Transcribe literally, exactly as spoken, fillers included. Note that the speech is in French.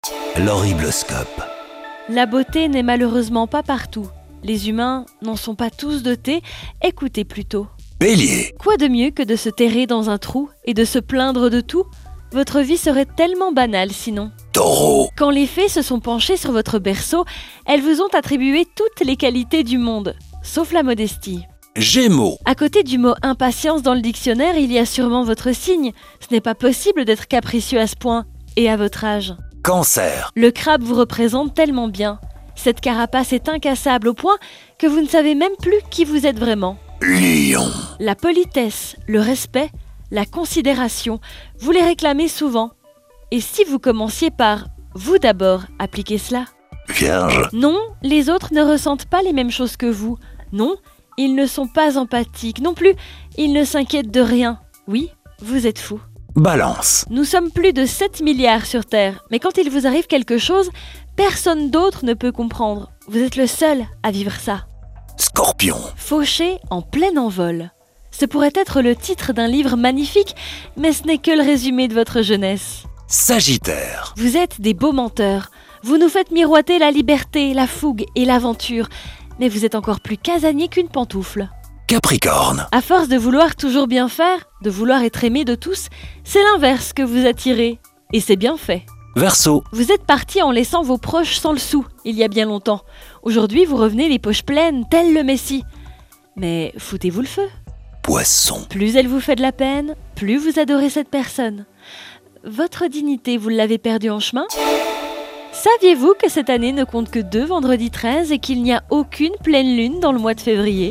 L'horribloscope. La beauté n'est malheureusement pas partout. Les humains n'en sont pas tous dotés. Écoutez plutôt. Bélier. Quoi de mieux que de se terrer dans un trou et de se plaindre de tout ? Votre vie serait tellement banale sinon. Taureau. Quand les fées se sont penchées sur votre berceau, elles vous ont attribué toutes les qualités du monde, sauf la modestie. Gémeaux. À côté du mot impatience dans le dictionnaire, il y a sûrement votre signe. Ce n'est pas possible d'être capricieux à ce point, et à votre âge. Cancer. Le crabe vous représente tellement bien. Cette carapace est incassable au point que vous ne savez même plus qui vous êtes vraiment. Lion. La politesse, le respect, la considération, vous les réclamez souvent. Et si vous commenciez par « vous d'abord » appliquez cela. Vierge. Non, les autres ne ressentent pas les mêmes choses que vous. Non, ils ne sont pas empathiques. Non plus, ils ne s'inquiètent de rien. Oui, vous êtes fous. Balance. Nous sommes plus de sept milliards sur Terre, mais quand il vous arrive quelque chose, personne d'autre ne peut comprendre. Vous êtes le seul à vivre ça. Scorpion. Fauché en plein envol. Ce pourrait être le titre d'un livre magnifique, mais ce n'est que le résumé de votre jeunesse. Sagittaire. Vous êtes des beaux menteurs. Vous nous faites miroiter la liberté, la fougue et l'aventure. Mais vous êtes encore plus casanier qu'une pantoufle. Capricorne. À force de vouloir toujours bien faire, de vouloir être aimé de tous, c'est l'inverse que vous attirez. Et c'est bien fait. Verseau. Vous êtes parti en laissant vos proches sans le sou, il y a bien longtemps. Aujourd'hui, vous revenez les poches pleines, tel le Messie. Mais foutez-vous le feu. Poisson. Plus elle vous fait de la peine, plus vous adorez cette personne. Votre dignité, vous l'avez perdue en chemin ? Saviez-vous que cette année ne compte que deux vendredis treize et qu'il n'y a aucune pleine lune dans le mois de février ?